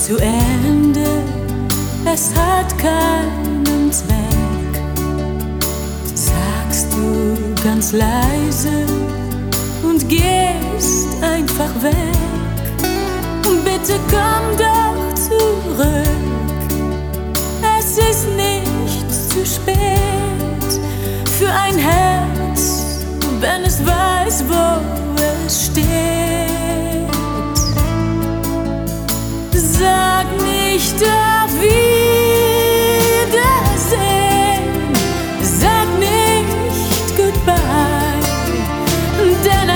zu Ende, es hat keinen Zweck, sagst du ganz leise und gehst einfach weg.